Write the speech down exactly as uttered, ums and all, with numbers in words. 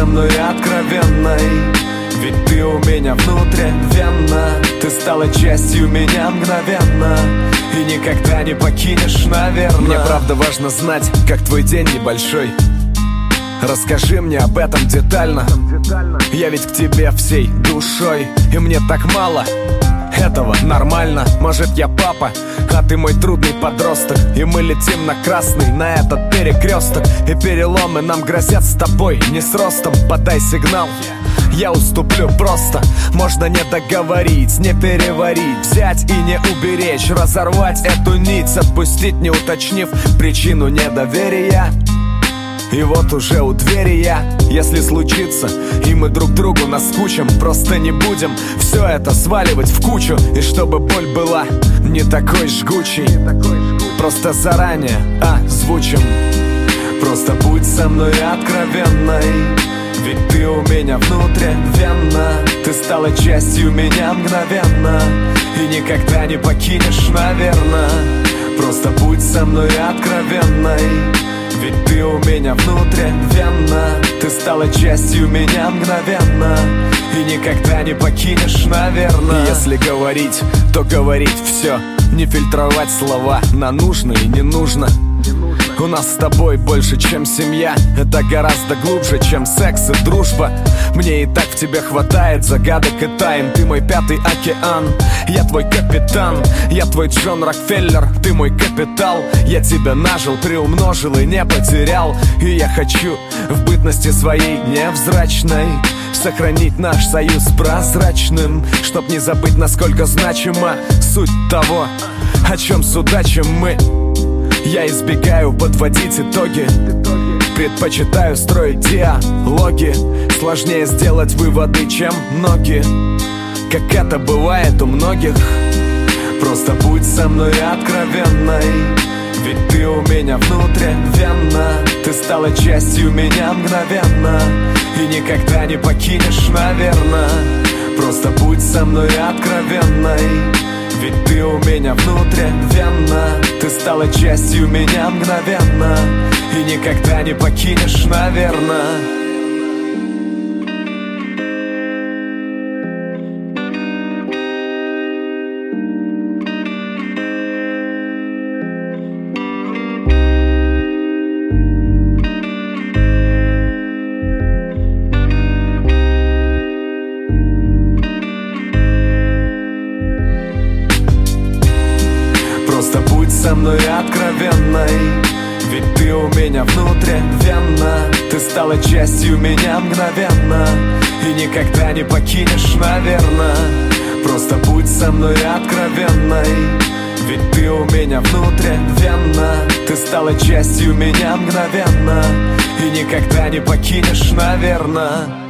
мной откровенной, ведь ты у меня внутривенно. Ты стала частью меня мгновенно и никогда не покинешь, наверное. Мне правда важно знать, как твой день небольшой. Расскажи мне об этом детально. Я ведь к тебе всей душой, и мне так мало этого, нормально. Может, я папа, а ты мой трудный подросток, и мы летим на красный, на этот перекресток. И переломы нам грозят с тобой не с ростом. Подай сигнал, я уступлю просто. Можно не договорить, не переварить, взять и не уберечь, разорвать эту нить, отпустить, не уточнив причину недоверия. И вот уже у двери я. Если случится, и мы друг другу наскучим, просто не будем все это сваливать в кучу. И чтобы боль была не такой жгучей, просто заранее озвучим. Просто будь со мной откровенной, ведь ты у меня внутривенно. Ты стала частью меня мгновенно и никогда не покинешь, наверное. Просто будь со мной откровенной, ведь ты у меня внутривенно. Ты стала частью меня мгновенно и никогда не покинешь, наверное. И если говорить, то говорить все, не фильтровать слова на нужно и не нужно. У нас с тобой больше, чем семья. Это гораздо глубже, чем секс и дружба. Мне и так в тебе хватает загадок и тайн. Ты мой пятый океан, я твой капитан. Я твой Джон Рокфеллер, ты мой капитал. Я тебя нажил, приумножил и не потерял. И я хочу в бытности своей невзрачной сохранить наш союз прозрачным, чтоб не забыть, насколько значима суть того, о чем судачим мы. Я избегаю подводить итоги, предпочитаю строить диалоги. Сложнее сделать выводы, чем ноги, как это бывает у многих. Просто будь со мной откровенной, ведь ты у меня внутривенно. Ты стала частью меня мгновенно и никогда не покинешь, наверное. Просто будь со мной откровенной, ведь ты у меня внутривенно. Ты стала частью меня мгновенно и никогда не покинешь, наверное. Просто будь со мной откровенной, ведь ты у меня внутривенно. Ты стала частью меня мгновенно и никогда не покинешь, наверное. Просто будь со мной откровенной, ведь ты у меня внутривенно. Ты стала частью меня мгновенно и никогда не покинешь, наверное.